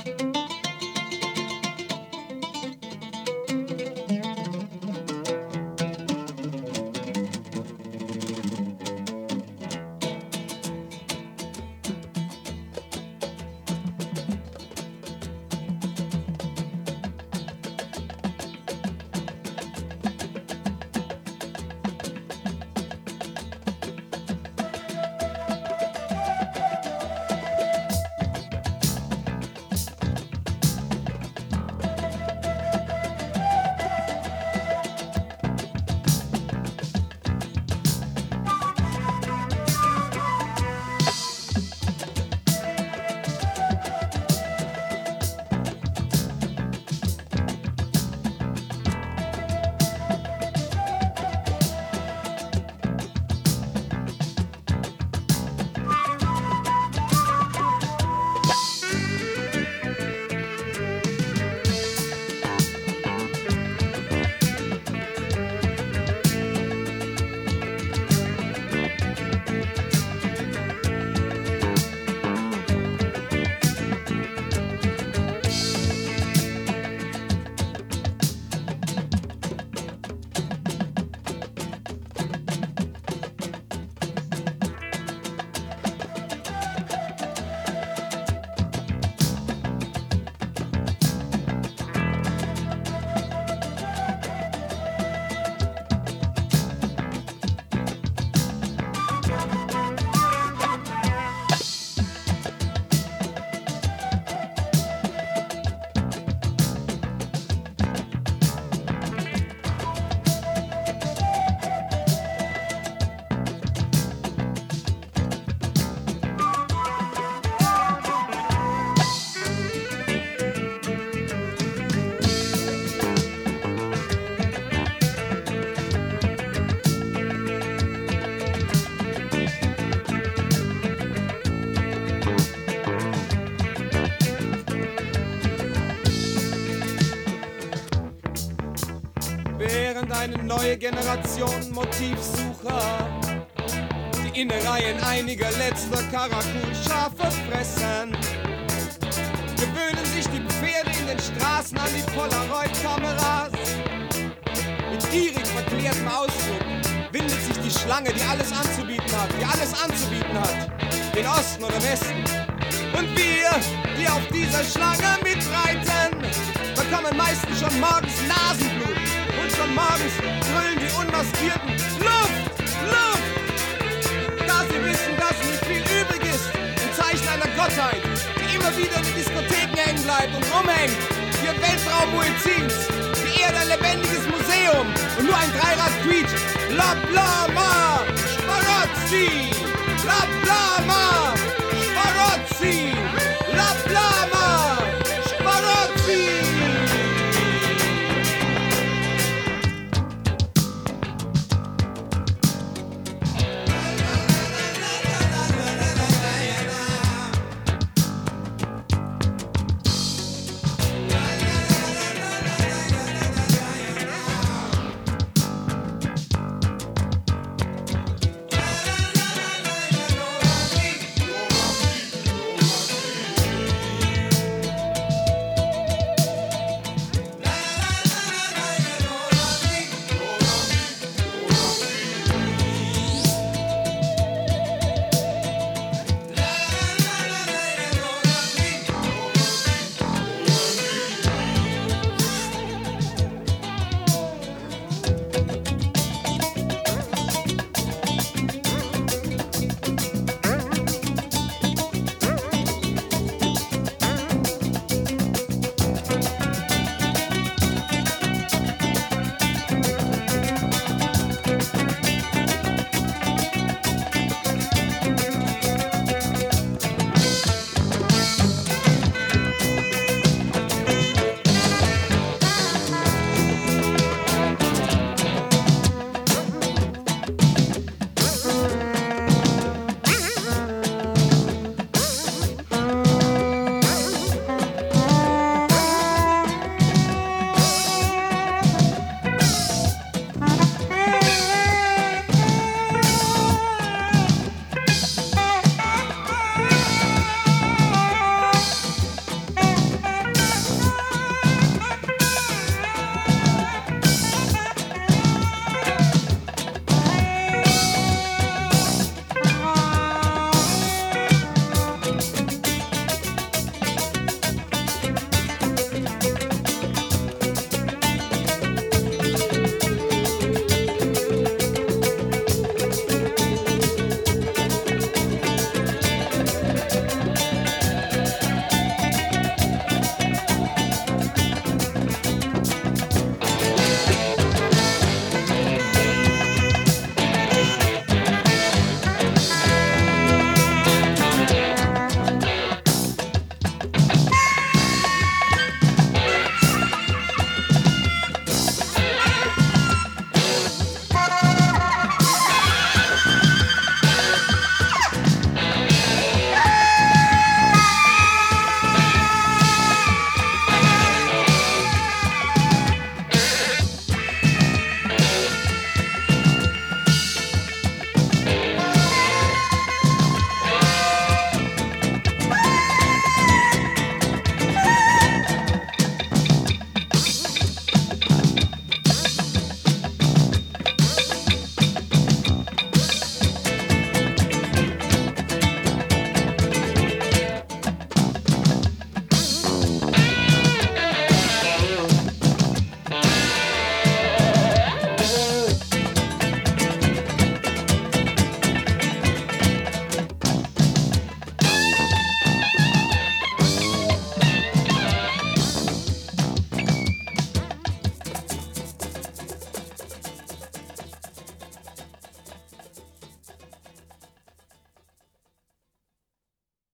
Eine neue Generation Motivsucher, die Innereien einiger letzter Karakul-Schafe fressen, gewöhnen sich die Pferde in den Straßen an die Polaroid-Kameras. Mit gierig verklärtem Ausdruck windet sich die Schlange, die alles anzubieten hat, den Osten oder Westen. Und wir, die auf dieser Schlange mitreiten, bekommen meistens schon morgens Nasenblut. Und schon morgens brüllen die Unmaskierten Luft, Luft! Da sie wissen, dass nicht viel übrig ist im Zeichen einer Gottheit, die immer wieder in den Diskotheken hängen bleibt und rumhängt, wie Weltraum-Muezzins, die Erde ein lebendiges Museum und nur ein Dreirad quietscht. La Blama, Sparozzi! La Blama, Sparozzi!